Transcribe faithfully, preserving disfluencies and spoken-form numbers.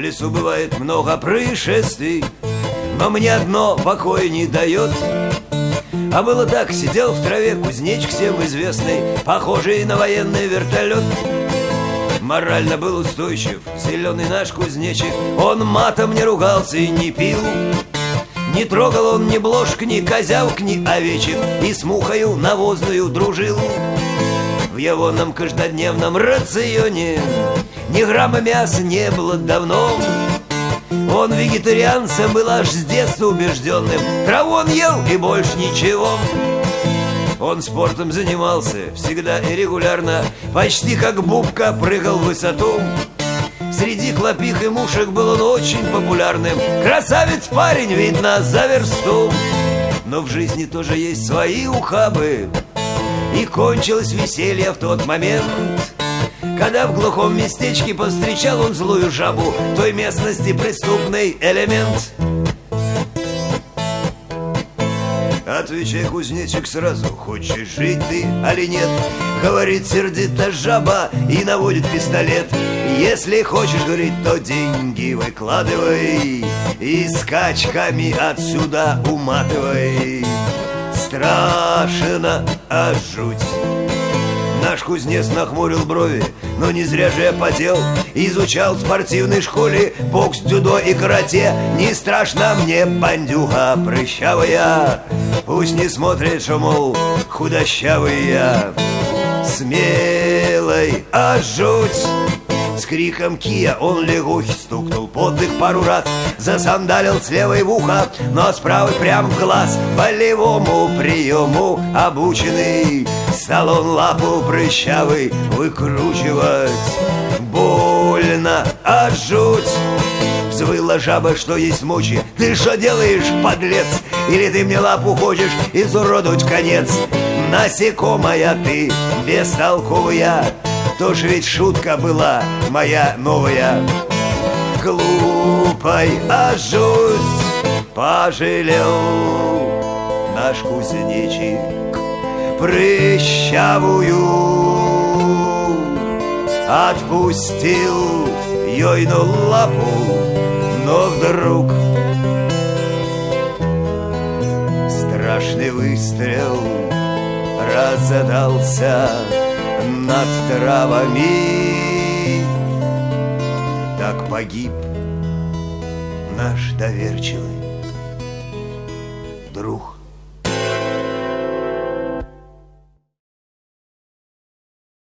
лесу бывает много происшествий, но мне одно покоя не дает. А было так, сидел в траве кузнечик всем известный, похожий на военный вертолет. Морально был устойчив, зеленый наш кузнечик. Он матом не ругался и не пил, не трогал он ни блошек, ни козявок, ни овечек, и с мухою навозную дружил. В егоном каждодневном рационе ни грамма мяса не было давно. Он вегетарианцем был аж с детства убежденным, траву он ел и больше ничего. Он спортом занимался всегда и регулярно, почти как Бубка прыгал в высоту. Среди клопих и мушек был он очень популярным, красавец парень, видно, за версту. Но в жизни тоже есть свои ухабы, и кончилось веселье в тот момент, когда в глухом местечке повстречал он злую жабу, той местности преступный элемент. Отвечай, кузнечик, сразу, хочешь жить ты, али нет? Говорит сердито жаба и наводит пистолет. Если хочешь, говорит, то деньги выкладывай и скачками отсюда уматывай. Страшно, а жуть. Наш кузнец нахмурил брови, но не зря же я потел. Изучал в спортивной школе бокс, дзюдо и карате. Не страшно мне бандюга прыщавая, пусть не смотрит, что, мол, худощавый я. Смелый, а жуть. С криком «Кия» он лягухи стукнул под их пару раз, засандалил с левой в ухо, но с правой прям в глаз. Болевому приему обученный стал он лапу прыщавый выкручивать. Больно, а жуть. Взвыла жаба, что есть мочи. Ты что делаешь, подлец? Или ты мне лапу хочешь изуродовать в конец? Насекомая ты, бестолковая, тоже ведь шутка была моя новая. Глупой, а жуть. Пожалел наш кузнечик прыщавую, отпустил ейну лапу, но вдруг страшный выстрел разодался над травами. Так погиб наш доверчивый друг.